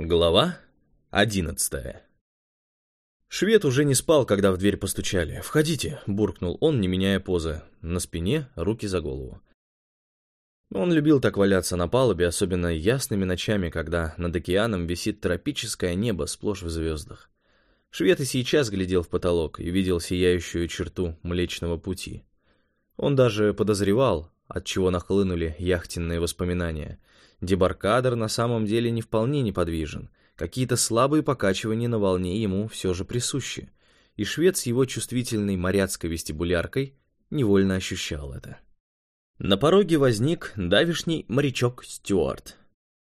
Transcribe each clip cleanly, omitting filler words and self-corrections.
Глава 11. Швед уже не спал, когда в дверь постучали. «Входите», — буркнул он, не меняя позы. На спине, руки за голову. Он любил так валяться на палубе, особенно ясными ночами, когда над океаном висит тропическое небо сплошь в звездах. Швед и сейчас глядел в потолок и видел сияющую черту Млечного Пути. Он даже подозревал, от чего нахлынули яхтенные воспоминания. Дебаркадер на самом деле не вполне неподвижен. Какие-то слабые покачивания на волне ему все же присущи. И швед с его чувствительной моряцкой вестибуляркой невольно ощущал это. На пороге возник давишний морячок Стюарт.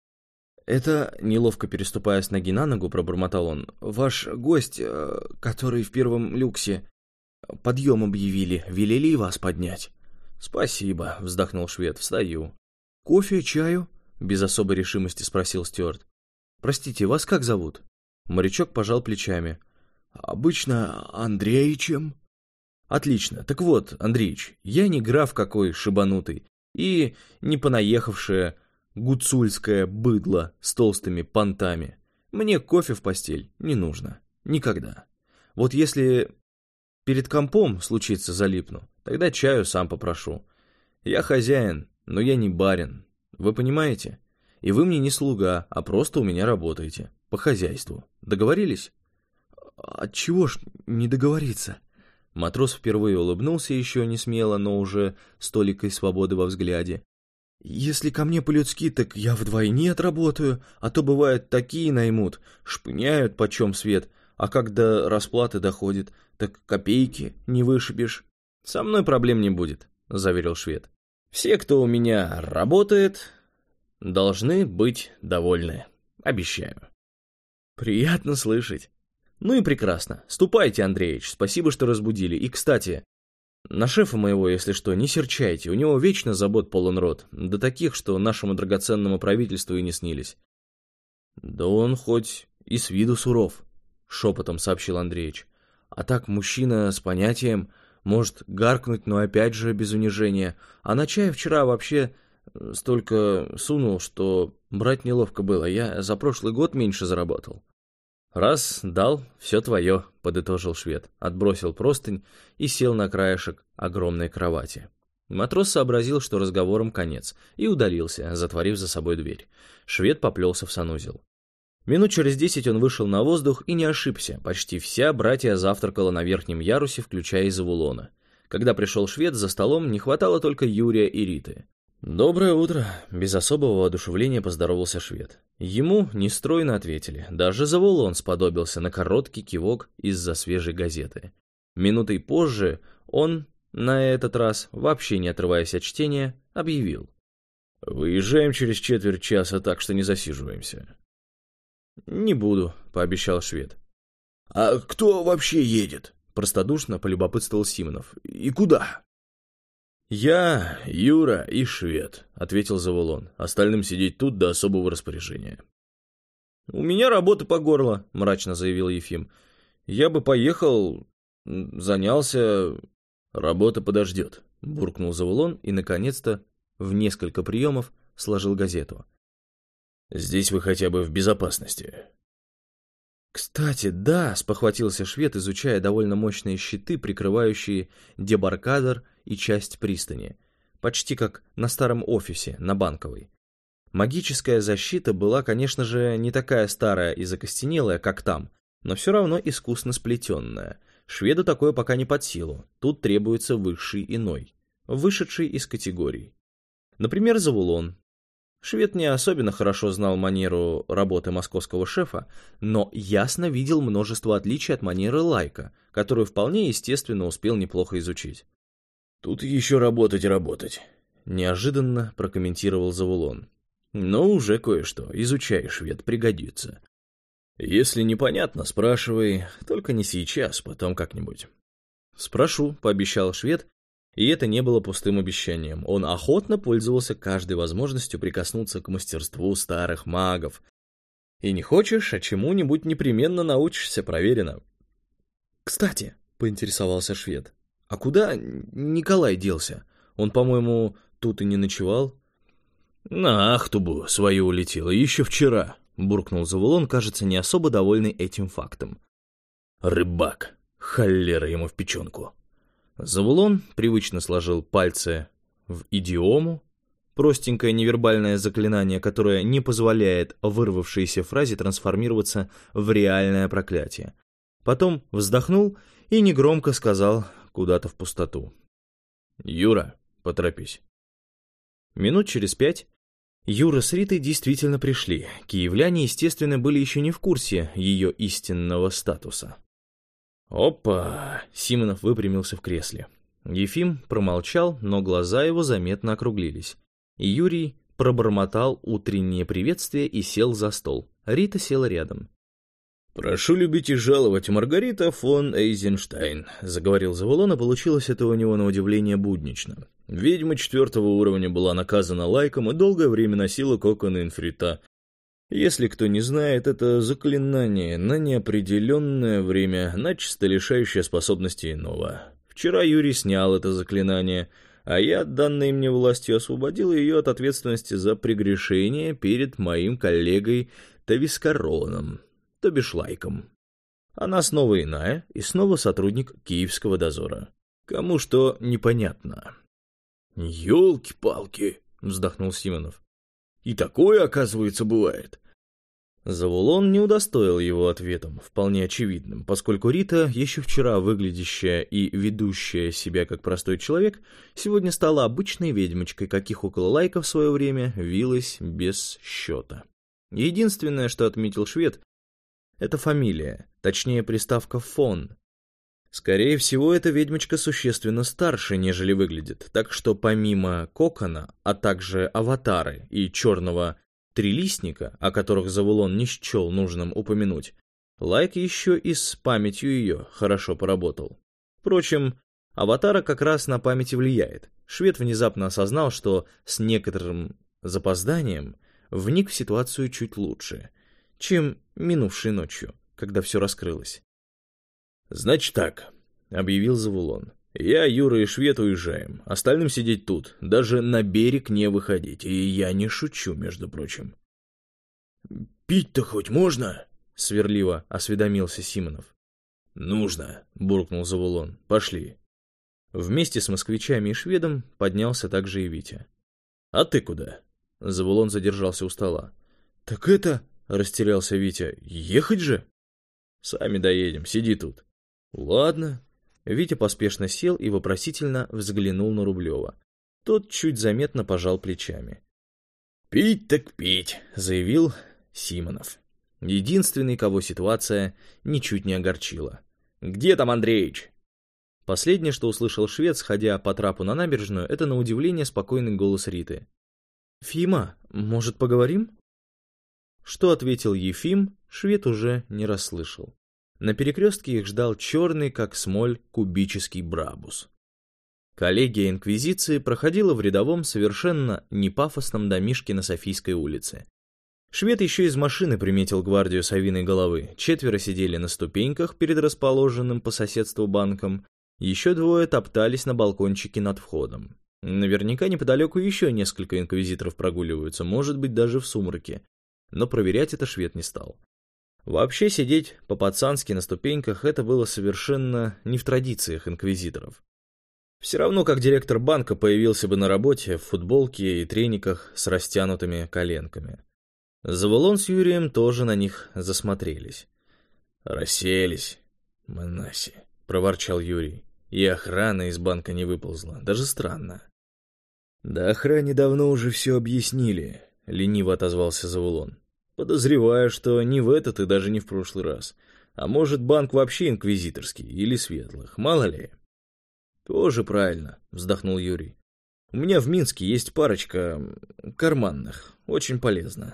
«Это, неловко переступая с ноги на ногу, пробормотал он, ваш гость, который в первом люксе. Подъем объявили, велели и вас поднять». «Спасибо», — вздохнул швед, — «встаю». «Кофе, чаю?» — без особой решимости спросил Стюарт. «Простите, вас как зовут?» Морячок пожал плечами. «Обычно Андреичем». «Отлично. Так вот, Андреич, я не граф какой шибанутый и не понаехавшее гуцульское быдло с толстыми понтами. Мне кофе в постель не нужно. Никогда. Вот если перед компом случится залипну, тогда чаю сам попрошу. Я хозяин, но я не барин. Вы понимаете? И вы мне не слуга, а просто у меня работаете. По хозяйству. Договорились?» «Отчего ж не договориться?» Матрос впервые улыбнулся еще не смело, но уже с толикой свободы во взгляде. «Если ко мне по-людски, так я вдвойне отработаю, а то бывает такие наймут, шпыняют почем свет, а когда расплаты доходит, так копейки не вышибешь». «Со мной проблем не будет», — заверил швед. «Все, кто у меня работает, должны быть довольны. Обещаю». «Приятно слышать». «Ну и прекрасно. Ступайте, Андреич, спасибо, что разбудили. И, кстати, на шефа моего, если что, не серчайте, у него вечно забот полон рот, до таких, что нашему драгоценному правительству и не снились». «Да он хоть и с виду суров», — шепотом сообщил Андреич. «А так мужчина с понятием, может гаркнуть, но опять же без унижения. А на чай вчера вообще столько сунул, что брать неловко было. Я за прошлый год меньше заработал». «Раз дал, все твое», — подытожил швед, отбросил простынь и сел на краешек огромной кровати. Матрос сообразил, что разговором конец, и удалился, затворив за собой дверь. Швед поплелся в санузел. Минут через 10 он вышел на воздух и не ошибся. Почти вся братья завтракала на верхнем ярусе, включая и Завулона. Когда пришел швед, за столом не хватало только Юрия и Риты. «Доброе утро», — без особого воодушевления поздоровался швед. Ему нестройно ответили. Даже Завулон сподобился на короткий кивок из-за свежей газеты. Минутой позже он, на этот раз, вообще не отрываясь от чтения, объявил: «Выезжаем через четверть часа, так что не засиживаемся». «Не буду», — пообещал швед. «А кто вообще едет?» — простодушно полюбопытствовал Симонов. «И куда?» «Я, Юра и швед», — ответил Завулон. «Остальным сидеть тут до особого распоряжения». «У меня работа по горло», — мрачно заявил Ефим. «Я бы поехал, занялся...» «Работа подождет», — буркнул Завулон и, наконец-то, в несколько приемов сложил газету. «Здесь вы хотя бы в безопасности». «Кстати, да», — спохватился швед, изучая довольно мощные щиты, прикрывающие дебаркадер и часть пристани. Почти как на старом офисе, на Банковой. Магическая защита была, конечно же, не такая старая и закостенелая, как там, но все равно искусно сплетенная. Шведу такое пока не под силу, тут требуется высший иной, вышедший из категорий. Например, Завулон. Швед не особенно хорошо знал манеру работы московского шефа, но ясно видел множество отличий от манеры Лайка, которую вполне естественно успел неплохо изучить. «Тут еще работать и работать», — неожиданно прокомментировал Завулон. «Но уже кое-что, изучай, швед, пригодится. Если непонятно, спрашивай, только не сейчас, потом как-нибудь». «Спрошу», — пообещал швед. И это не было пустым обещанием. Он охотно пользовался каждой возможностью прикоснуться к мастерству старых магов. И не хочешь, а чему-нибудь непременно научишься, проверено. «Кстати», — поинтересовался швед, — «а куда Николай делся? Он, по-моему, тут и не ночевал». «На Ахтубу свою улетела еще вчера», — буркнул Завулон, кажется, не особо довольный этим фактом. «Рыбак! Холера ему в печенку!» Завулон привычно сложил пальцы в идиому, простенькое невербальное заклинание, которое не позволяет вырвавшейся фразе трансформироваться в реальное проклятие. Потом вздохнул и негромко сказал куда-то в пустоту. «Юра, поторопись». Минут через 5 Юра с Ритой действительно пришли. Киевляне, естественно, были еще не в курсе ее истинного статуса. «Опа!» — Симонов выпрямился в кресле. Ефим промолчал, но глаза его заметно округлились. И Юрий пробормотал утреннее приветствие и сел за стол. Рита села рядом. «Прошу любить и жаловать, Маргарита фон Эйзенштейн», — заговорил Завулон, и получилось это у него на удивление буднично. «Ведьма 4-го уровня была наказана лайком и долгое время носила коконы инфрита. Если кто не знает, это заклинание на неопределенное время, начисто лишающее способности иного. Вчера Юрий снял это заклинание, а я, данной мне властью, освободил ее от ответственности за прегрешение перед моим коллегой Тавискароном, то бишь лайком. Она снова иная и снова сотрудник Киевского дозора. Кому что непонятно». «Ёлки-палки!» — вздохнул Симонов. «И такое, оказывается, бывает». Завулон не удостоил его ответом, вполне очевидным, поскольку Рита, еще вчера выглядящая и ведущая себя как простой человек, сегодня стала обычной ведьмочкой, каких около лайка в свое время вилось без счета. Единственное, что отметил швед, это фамилия, точнее приставка «фон». Скорее всего, эта ведьмочка существенно старше, нежели выглядит, так что помимо кокона, а также аватары и черного трилистника, о которых Завулон не счел нужным упомянуть, лайк еще и с памятью ее хорошо поработал. Впрочем, аватара как раз на памяти влияет. Швед внезапно осознал, что с некоторым запозданием вник в ситуацию чуть лучше, чем минувшей ночью, когда все раскрылось. «Значит так», — объявил Завулон. «Я, Юра и Швед уезжаем. Остальным сидеть тут, даже на берег не выходить. И я не шучу, между прочим». «Пить-то хоть можно?» — свирливо осведомился Симонов. «Нужно», — буркнул Завулон. «Пошли». Вместе с москвичами и шведом поднялся также и Витя. «А ты куда?» Завулон задержался у стола. «Так это...» — растерялся Витя. «Ехать же?» «Сами доедем, сиди тут». «Ладно». Витя поспешно сел и вопросительно взглянул на Рублева. Тот чуть заметно пожал плечами. «Пить так пить», — заявил Симонов. Единственный, кого ситуация ничуть не огорчила. «Где там Андреич?» Последнее, что услышал швед, сходя по трапу на набережную, это на удивление спокойный голос Риты. «Фима, может, поговорим?» Что ответил Ефим, швед уже не расслышал. На перекрестке их ждал черный, как смоль, кубический брабус. Коллегия Инквизиции проходила в рядовом, совершенно непафосном домишке на Софийской улице. Швед еще из машины приметил гвардию совиной головы. 4 сидели на ступеньках перед расположенным по соседству банком. Еще 2 топтались на балкончике над входом. Наверняка неподалеку еще несколько инквизиторов прогуливаются, может быть, даже в сумраке. Но проверять это швед не стал. Вообще сидеть по-пацански на ступеньках — это было совершенно не в традициях инквизиторов. Все равно, как директор банка появился бы на работе в футболке и трениках с растянутыми коленками. Завулон с Юрием тоже на них засмотрелись. «Расселись, монаси», — проворчал Юрий. «И охрана из банка не выползла. Даже странно». «Да охране давно уже все объяснили», — лениво отозвался Завулон. «Подозреваю, что не в этот и даже не в прошлый раз. А может, банк вообще инквизиторский или светлых, мало ли». «Тоже правильно», — вздохнул Юрий. «У меня в Минске есть парочка карманных. Очень полезно».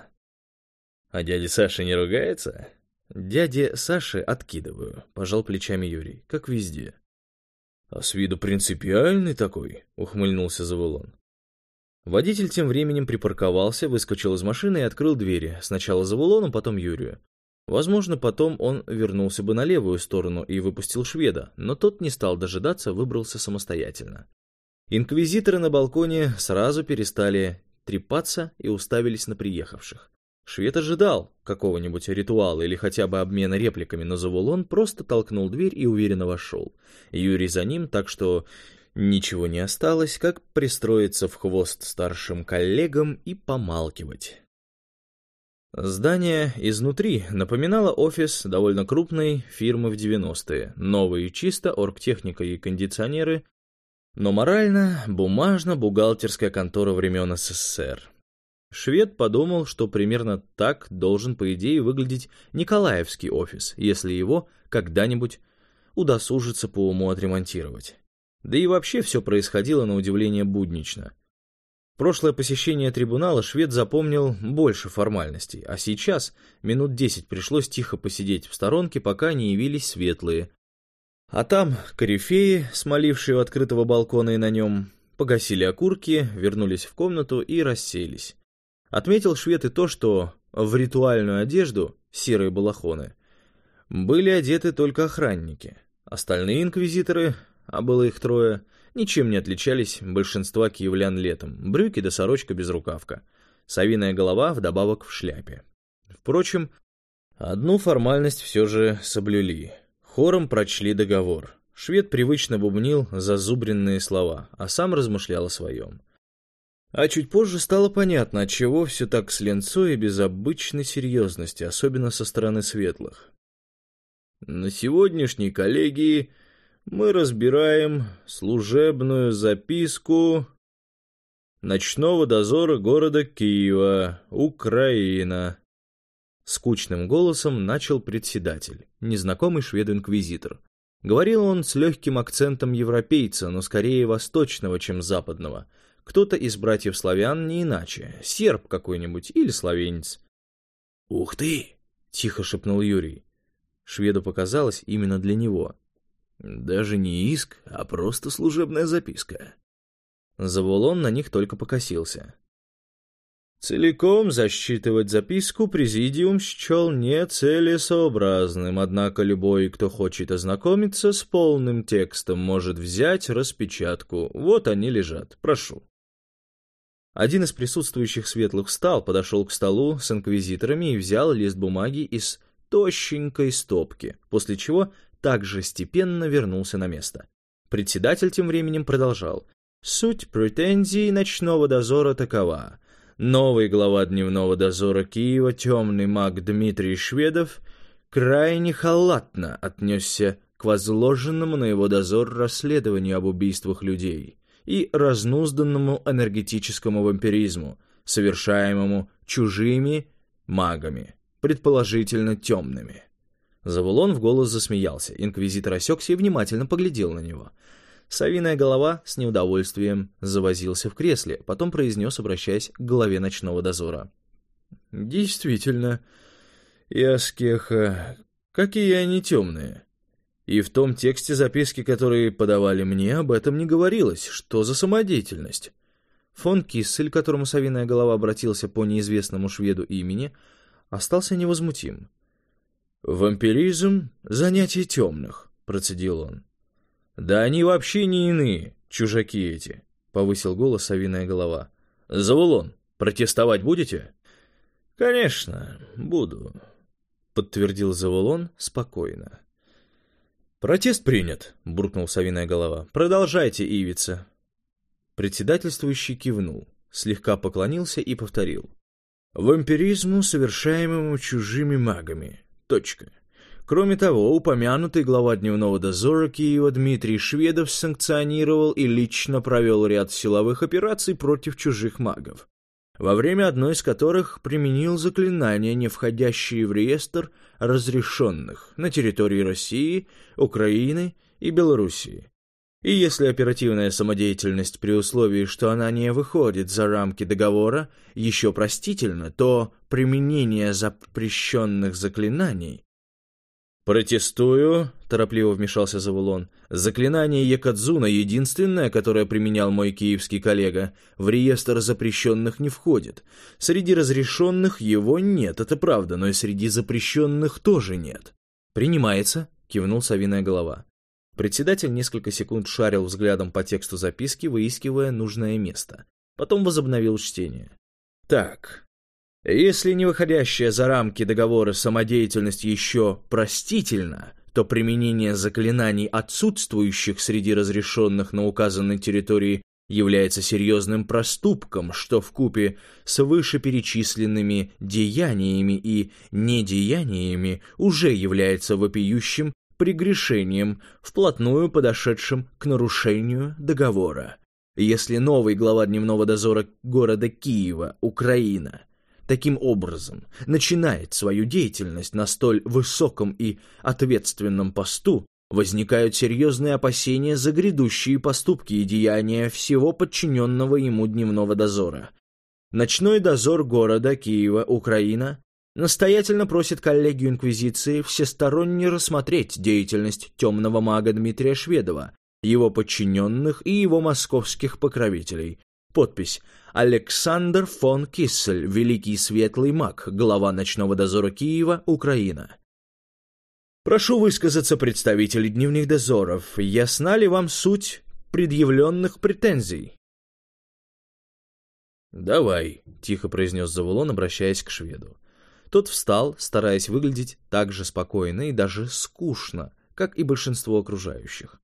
«А дядя Саша не ругается?» «Дяде Саше откидываю», — пожал плечами Юрий, — «как везде». «А с виду принципиальный такой», — ухмыльнулся Завулон. Водитель тем временем припарковался, выскочил из машины и открыл двери. Сначала Завулону, потом Юрию. Возможно, потом он вернулся бы на левую сторону и выпустил шведа, но тот не стал дожидаться, выбрался самостоятельно. Инквизиторы на балконе сразу перестали трепаться и уставились на приехавших. Швед ожидал какого-нибудь ритуала или хотя бы обмена репликами, но Завулон просто толкнул дверь и уверенно вошел. Юрий за ним, так что ничего не осталось, как пристроиться в хвост старшим коллегам и помалкивать. Здание изнутри напоминало офис довольно крупной фирмы в 90-е. Новые чисто, оргтехника и кондиционеры, но морально бумажно-бухгалтерская контора времен СССР. Швед подумал, что примерно так должен, по идее, выглядеть Николаевский офис, если его когда-нибудь удосужится по уму отремонтировать. Да и вообще все происходило на удивление буднично. Прошлое посещение трибунала швед запомнил больше формальностей, а сейчас минут 10 пришлось тихо посидеть в сторонке, пока не явились светлые. А там корифеи, смолившие у открытого балкона и на нем, погасили окурки, вернулись в комнату и расселись. Отметил швед и то, что в ритуальную одежду, серые балахоны, были одеты только охранники. Остальные инквизиторы, а было их 3, ничем не отличались большинства киевлян летом. Брюки да сорочка без рукавка. Совиная голова вдобавок в шляпе. Впрочем, одну формальность все же соблюли. Хором прочли договор. Швед привычно бубнил зазубренные слова, а сам размышлял о своем. А чуть позже стало понятно, отчего все так с ленцой и без обычной серьезности, особенно со стороны светлых. На сегодняшней коллегии мы разбираем служебную записку ночного дозора города Киева, Украина. Скучным голосом начал председатель, незнакомый шведу-инквизитор. Говорил он с легким акцентом европейца, но скорее восточного, чем западного. Кто-то из братьев-славян не иначе, серб какой-нибудь или словенец. «Ух ты!» — тихо шепнул Юрий. Шведу показалось именно для него. «Даже не иск, а просто служебная записка». Завулон на них только покосился. Целиком засчитывать записку президиум счел нецелесообразным, однако любой, кто хочет ознакомиться с полным текстом, может взять распечатку. Вот они лежат, прошу. Один из присутствующих светлых встал, подошел к столу с инквизиторами и взял лист бумаги из тощенькой стопки, после чего также степенно вернулся на место. Председатель тем временем продолжал. Суть претензий ночного дозора такова. Новый глава дневного дозора Киева, темный маг Дмитрий Шведов, крайне халатно отнесся к возложенному на его дозор расследованию об убийствах людей и разнузданному энергетическому вампиризму, совершаемому чужими магами, предположительно темными. Завулон в голос засмеялся, инквизитор осекся и внимательно поглядел на него. Совиная голова с неудовольствием завозился в кресле, потом произнес, обращаясь к главе ночного дозора. «Действительно, Яскеха, какие они темные. И в том тексте записки, которые подавали мне, об этом не говорилось. Что за самодеятельность?» Фон Киссель, к которому совиная голова обратился по неизвестному шведу имени, остался невозмутим. «Вампиризм — занятие темных», — процедил он. «Да они вообще не иные, чужаки эти», — повысил голос совиная голова. «Завулон, протестовать будете?» «Конечно, буду», — подтвердил Завулон спокойно. «Протест принят», — буркнул совиная голова. «Продолжайте, ивица». Председательствующий кивнул, слегка поклонился и повторил. «Вампиризму, совершаемому чужими магами. Точка. Кроме того, упомянутый глава дневного дозора Киева Дмитрий Шведов санкционировал и лично провел ряд силовых операций против чужих магов, во время одной из которых применил заклинания, не входящие в реестр разрешенных на территории России, Украины и Белоруссии. И если оперативная самодеятельность при условии, что она не выходит за рамки договора, еще простительно, то применение запрещенных заклинаний... «Протестую», — торопливо вмешался Завулон. «Заклинание Екадзуна, единственное, которое применял мой киевский коллега, в реестр запрещенных не входит. Среди разрешенных его нет, это правда, но и среди запрещенных тоже нет». «Принимается», — кивнул совиная голова. Председатель несколько секунд шарил взглядом по тексту записки, выискивая нужное место. Потом возобновил чтение. «Так, Если не выходящая за рамки договора самодеятельность еще простительна, то применение заклинаний, отсутствующих среди разрешенных на указанной территории, является серьезным проступком, что вкупе с вышеперечисленными деяниями и недеяниями уже является вопиющим прегрешением, вплотную подошедшим к нарушению договора. Если новый глава дневного дозора города Киева, Украина, таким образом начинает свою деятельность на столь высоком и ответственном посту, возникают серьезные опасения за грядущие поступки и деяния всего подчиненного ему дневного дозора. Ночной дозор города Киева, Украина, настоятельно просит коллегию Инквизиции всесторонне рассмотреть деятельность темного мага Дмитрия Шведова, его подчиненных и его московских покровителей. Подпись: Александр фон Киссель, великий светлый маг, глава ночного дозора Киева, Украина. Прошу высказаться представителей дневных дозоров. Ясна ли вам суть предъявленных претензий? «Давай», — тихо произнес Завулон, обращаясь к шведу. Тот встал, стараясь выглядеть так же спокойно и даже скучно, как и большинство окружающих.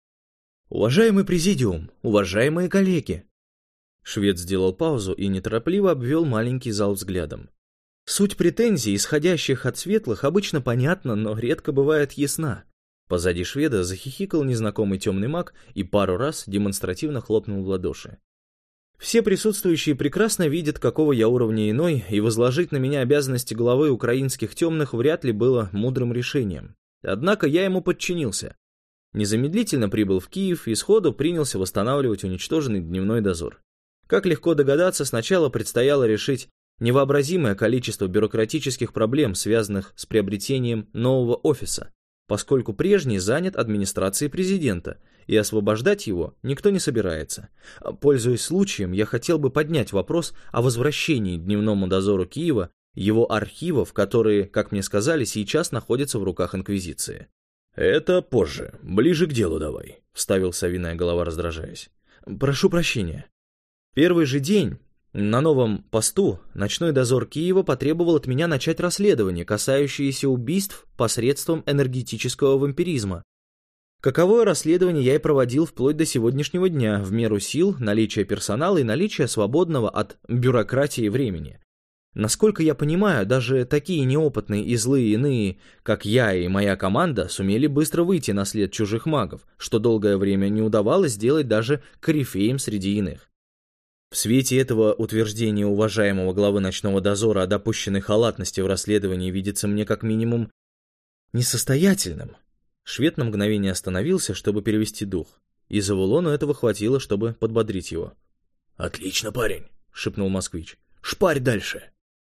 «Уважаемый президиум, уважаемые коллеги!» Швед сделал паузу и неторопливо обвел маленький зал взглядом. Суть претензий, исходящих от светлых, обычно понятна, но редко бывает ясна. Позади шведа захихикал незнакомый темный маг и пару раз демонстративно хлопнул в ладоши. Все присутствующие прекрасно видят, какого я уровня иной, и возложить на меня обязанности главы украинских темных вряд ли было мудрым решением. Однако я ему подчинился. Незамедлительно прибыл в Киев и сходу принялся восстанавливать уничтоженный дневной дозор. Как легко догадаться, сначала предстояло решить невообразимое количество бюрократических проблем, связанных с приобретением нового офиса, поскольку прежний занят администрацией президента, и освобождать его никто не собирается. Пользуясь случаем, я хотел бы поднять вопрос о возвращении дневному дозору Киева его архивов, которые, как мне сказали, сейчас находятся в руках Инквизиции. «Это позже, ближе к делу давай», — вставил совиная голова, раздражаясь. «Прошу прощения. Первый же день на новом посту ночной дозор Киева потребовал от меня начать расследование, касающееся убийств посредством энергетического вампиризма. Каковое расследование я и проводил вплоть до сегодняшнего дня, в меру сил, наличия персонала и наличия свободного от бюрократии времени. Насколько я понимаю, даже такие неопытные и злые иные, как я и моя команда, сумели быстро выйти на след чужих магов, что долгое время не удавалось сделать даже корифеям среди иных. В свете этого утверждения уважаемого главы ночного дозора о допущенной халатности в расследовании видится мне как минимум несостоятельным». Швед на мгновение остановился, чтобы перевести дух, и Завулону этого хватило, чтобы подбодрить его. «Отлично, парень», — шепнул москвич. «Шпарь дальше».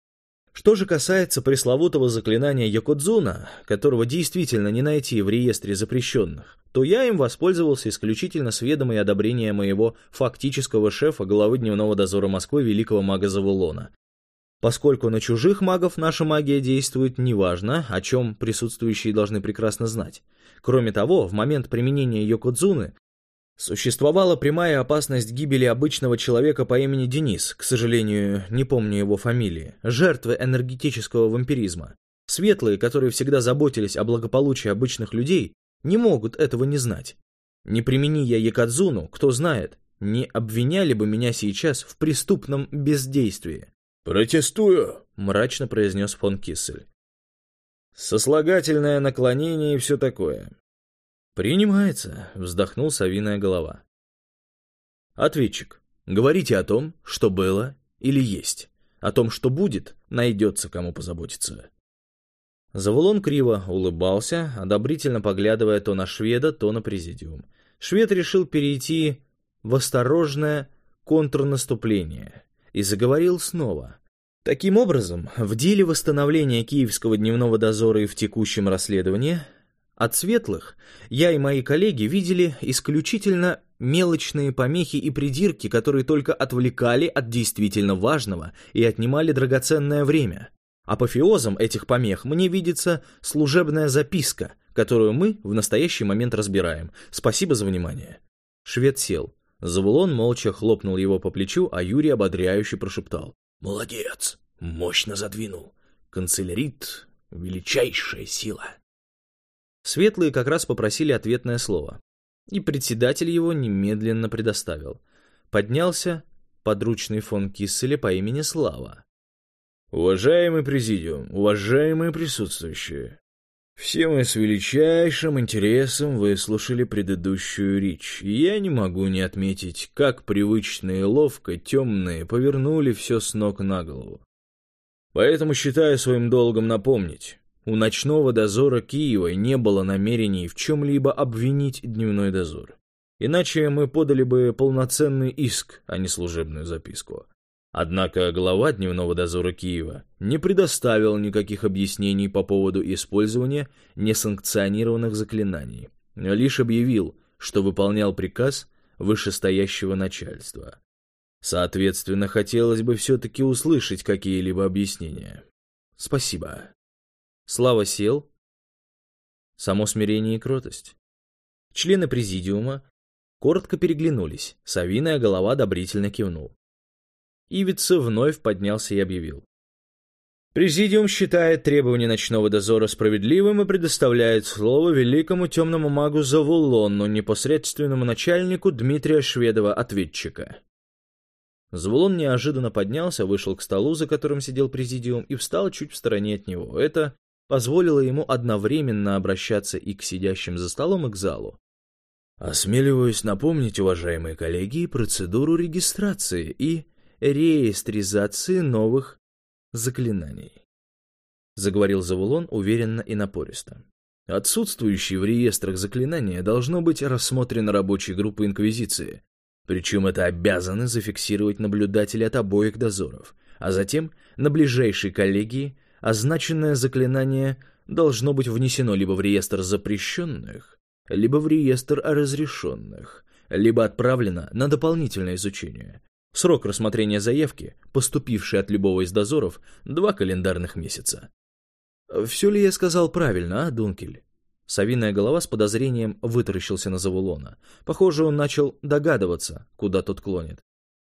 Что же касается пресловутого заклинания Йокодзуна, которого действительно не найти в реестре запрещенных, то я им воспользовался исключительно с ведома и одобрения моего фактического шефа, главы дневного дозора Москвы, великого мага Завулона. Поскольку на чужих магов наша магия действует неважно, о чем присутствующие должны прекрасно знать. Кроме того, в момент применения Йокодзуны существовала прямая опасность гибели обычного человека по имени Денис, к сожалению, не помню его фамилии, жертвы энергетического вампиризма. Светлые, которые всегда заботились о благополучии обычных людей, не могут этого не знать. Не примени я Йокодзуну, кто знает, не обвиняли бы меня сейчас в преступном бездействии. «Протестую», — мрачно произнес фон Киссель. «Сослагательное наклонение и все такое». «Принимается», — вздохнул совиная голова. «Ответчик, говорите о том, что было или есть. О том, что будет, найдется кому позаботиться». Завулон криво улыбался, одобрительно поглядывая то на шведа, то на президиум. Швед решил перейти в осторожное контрнаступление и заговорил снова. Таким образом, в деле восстановления Киевского дневного дозора и в текущем расследовании от светлых я и мои коллеги видели исключительно мелочные помехи и придирки, которые только отвлекали от действительно важного и отнимали драгоценное время. Апофеозом этих помех мне видится служебная записка, которую мы в настоящий момент разбираем. Спасибо за внимание. Швед сел. Завулон молча хлопнул его по плечу, а Юрий ободряюще прошептал: «Молодец! Мощно задвинул. Канцелярит — величайшая сила. Светлые как раз попросили ответное слово, и председатель его немедленно предоставил. Поднялся подручный фон Кисселя по имени Слава. Уважаемый президиум, уважаемые присутствующие, все мы с величайшим интересом выслушали предыдущую речь, и я не могу не отметить, как привычно и ловко темные повернули все с ног на голову. Поэтому считаю своим долгом напомнить, у ночного дозора Киева не было намерений в чем-либо обвинить дневной дозор. Иначе мы подали бы полноценный иск, а не служебную записку. Однако глава дневного дозора Киева не предоставил никаких объяснений по поводу использования несанкционированных заклинаний, лишь объявил, что выполнял приказ вышестоящего начальства. Соответственно, хотелось бы все-таки услышать какие-либо объяснения. Спасибо. Слава сел. Само смирение и кротость. Члены президиума коротко переглянулись, совиная голова одобрительно кивнул. Ивица вновь поднялся и объявил. Президиум считает требования ночного дозора справедливым и предоставляет слово великому темному магу Завулону, непосредственному начальнику Дмитрия Шведова, ответчика. Завулон неожиданно поднялся, вышел к столу, за которым сидел президиум, и встал чуть в стороне от него. Это позволило ему одновременно обращаться и к сидящим за столом, и к залу. Осмеливаюсь напомнить, уважаемые коллеги, процедуру регистрации и реестризации новых заклинаний, заговорил Завулон уверенно и напористо. Отсутствующие в реестрах заклинания должно быть рассмотрено рабочей группой Инквизиции, причем это обязаны зафиксировать наблюдатели от обоих дозоров, а затем на ближайшей коллегии означенное заклинание должно быть внесено либо в реестр запрещенных, либо в реестр разрешенных, либо отправлено на дополнительное изучение. Срок рассмотрения заявки, поступившей от любого из дозоров, 2 календарных месяца. Все ли я сказал правильно, а, Дункель? Совиная голова с подозрением вытаращился на Завулона. Похоже, он начал догадываться, куда тот клонит.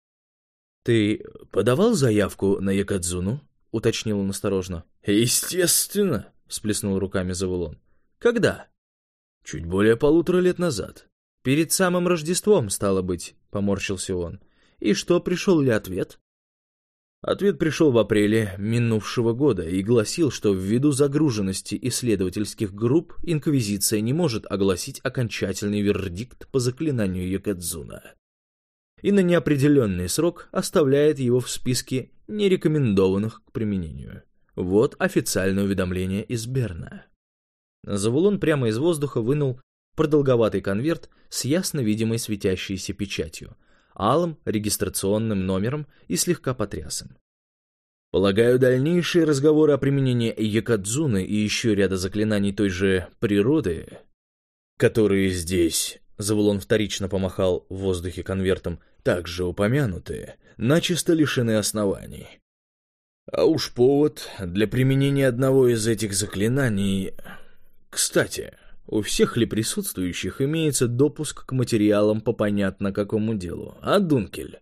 «Ты подавал заявку на Якадзуну?» — уточнил он осторожно. «Естественно!» — всплеснул руками Завулон. «Когда?» «Чуть более 1,5 лет назад». «Перед самым Рождеством, стало быть», — поморщился он. «И что, пришел ли ответ?» Ответ пришел в апреле минувшего года и гласил, что ввиду загруженности исследовательских групп Инквизиция не может огласить окончательный вердикт по заклинанию Якадзуна. И на неопределенный срок оставляет его в списке нерекомендованных к применению. Вот официальное уведомление из Берна. Завулон прямо из воздуха вынул продолговатый конверт с ясно видимой светящейся печатью, алым регистрационным номером и слегка потряс им. Полагаю, дальнейшие разговоры о применении Якадзуны и еще ряда заклинаний той же природы, которые здесь, Завулон вторично помахал в воздухе конвертом, также упомянуты, начисто лишены оснований. А уж повод для применения одного из этих заклинаний... Кстати, у всех ли присутствующих имеется допуск к материалам по понятно какому делу, а, Дункель?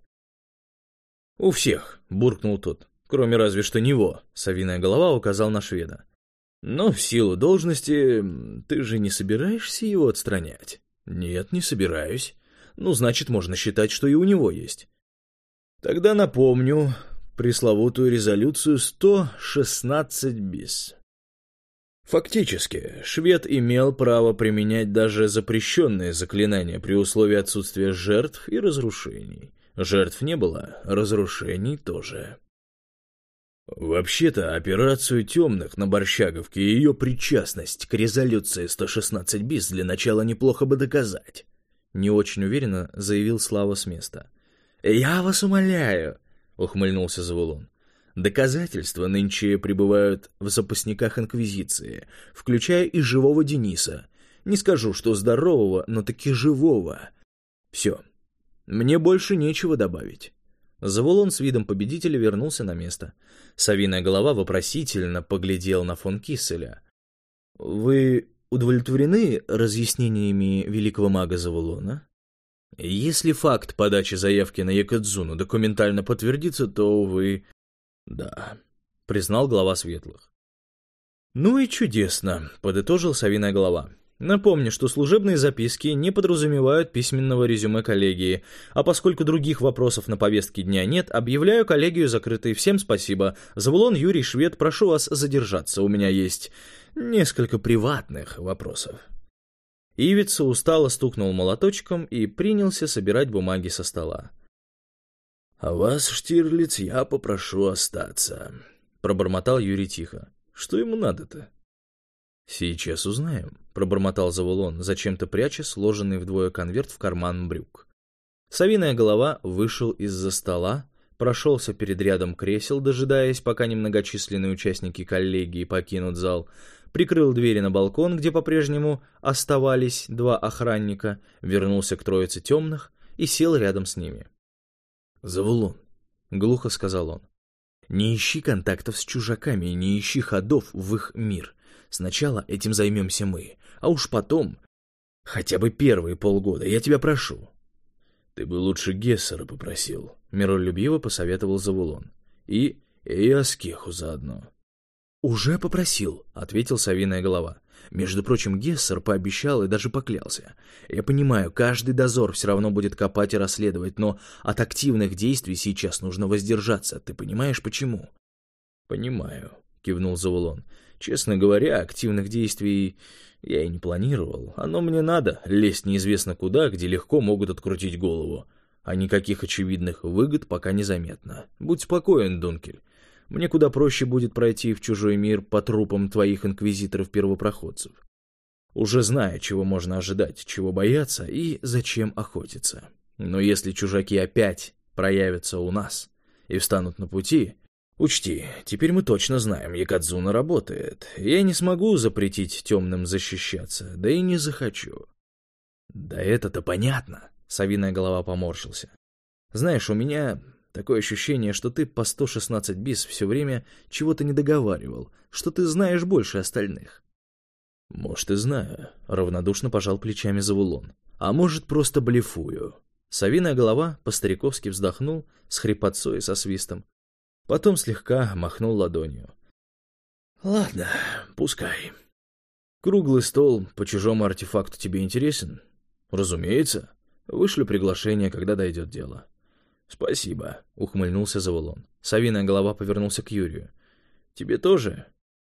«У всех», — буркнул тот, — «кроме разве что него», — совиная голова указал на шведа. «Но в силу должности ты же не собираешься его отстранять?» «Нет, не собираюсь». «Ну, значит, можно считать, что и у него есть». «Тогда напомню пресловутую резолюцию 116 bis». Фактически, швед имел право применять даже запрещенные заклинания при условии отсутствия жертв и разрушений. Жертв не было, разрушений тоже. Вообще-то, операцию темных на Борщаговке и ее причастность к резолюции 116 bis для начала неплохо бы доказать. Не очень уверенно заявил Слава с места. «Я вас умоляю», — ухмыльнулся Завулон. «Доказательства нынче пребывают в запасниках Инквизиции, включая и живого Дениса. Не скажу, что здорового, но таки живого. Все. Мне больше нечего добавить». Завулон с видом победителя вернулся на место. Совиная голова вопросительно поглядел на фон Кисселя. «Вы удовлетворены разъяснениями великого мага Завулона?» «Если факт подачи заявки на Якадзуну документально подтвердится, то, увы, да». признал глава светлых. «Ну и чудесно», — подытожил совиная голова. «Напомню, что служебные записки не подразумевают письменного резюме коллегии, а поскольку других вопросов на повестке дня нет, объявляю коллегию закрытой. Всем спасибо. Завулон Юрий Швед, прошу вас задержаться. У меня есть несколько приватных вопросов». Ивица устало стукнул молоточком и принялся собирать бумаги со стола. «А вас, Штирлиц, я попрошу остаться», — пробормотал Юрий тихо. «Что ему надо-то?» «Сейчас узнаем», — пробормотал Завулон, зачем-то пряча сложенный вдвое конверт в карман брюк. Совиная голова вышел из-за стола, прошелся перед рядом кресел, дожидаясь, пока немногочисленные участники коллегии покинут зал, прикрыл двери на балкон, где по-прежнему оставались 2 охранника, вернулся к троице темных и сел рядом с ними. «Завулон», — глухо сказал он, — «не ищи контактов с чужаками и не ищи ходов в их мир. Сначала этим займемся мы, а уж потом, хотя бы первые полгода, я тебя прошу». «Ты бы лучше Гессера попросил», — миролюбиво посоветовал Завулон. «И Аскеху заодно». «Уже попросил», — ответил совиная голова. «Между прочим, Гессер пообещал и даже поклялся. Я понимаю, каждый дозор все равно будет копать и расследовать, но от активных действий сейчас нужно воздержаться. Ты понимаешь, почему?» «Понимаю», — кивнул Завулон. «Честно говоря, активных действий я и не планировал. Оно мне надо, лезть неизвестно куда, где легко могут открутить голову. А никаких очевидных выгод пока незаметно. Будь спокоен, Дункель. Мне куда проще будет пройти в чужой мир по трупам твоих инквизиторов-первопроходцев. Уже зная, чего можно ожидать, чего бояться и зачем охотиться. Но если чужаки опять проявятся у нас и встанут на пути... Учти, теперь мы точно знаем, Якадзуна работает. Я не смогу запретить темным защищаться, да и не захочу». «Да это-то понятно», — совиная голова поморщился. «Знаешь, у меня такое ощущение, что ты по 116 бис все время чего-то не договаривал, что ты знаешь больше остальных». «Может, и знаю», — равнодушно пожал плечами Завулон. «А может, просто блефую». Совиная голова по-стариковски вздохнул с хрипотцой и со свистом. Потом слегка махнул ладонью. «Ладно, пускай. Круглый стол по чужому артефакту тебе интересен?» «Разумеется. Вышлю приглашение, когда дойдет дело». «Спасибо», — ухмыльнулся Завулон. Совиная голова повернулся к Юрию. «Тебе тоже?»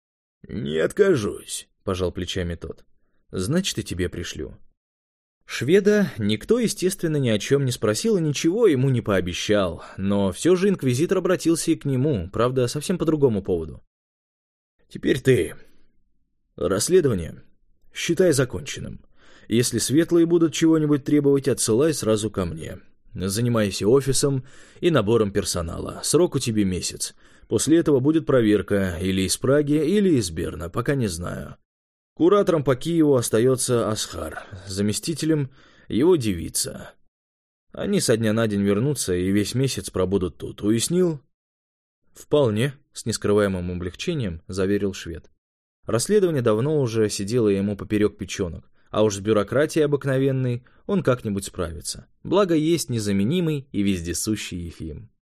«Не откажусь», — пожал плечами тот. «Значит, и тебе пришлю». Шведа никто, естественно, ни о чем не спросил и ничего ему не пообещал, но все же инквизитор обратился и к нему, правда, совсем по другому поводу. «Теперь ты. Расследование считай законченным. Если светлые будут чего-нибудь требовать, отсылай сразу ко мне. Занимайся офисом и набором персонала. Срок у тебя месяц. После этого будет проверка или из Праги, или из Берна, пока не знаю. Куратором по Киеву остается Асхар, заместителем его девица. Они со дня на день вернутся и весь месяц пробудут тут. Уяснил?» «Вполне», — с нескрываемым облегчением заверил швед. Расследование давно уже сидело ему поперек печенок, а уж с бюрократией обыкновенной он как-нибудь справится. Благо есть незаменимый и вездесущий Ефим.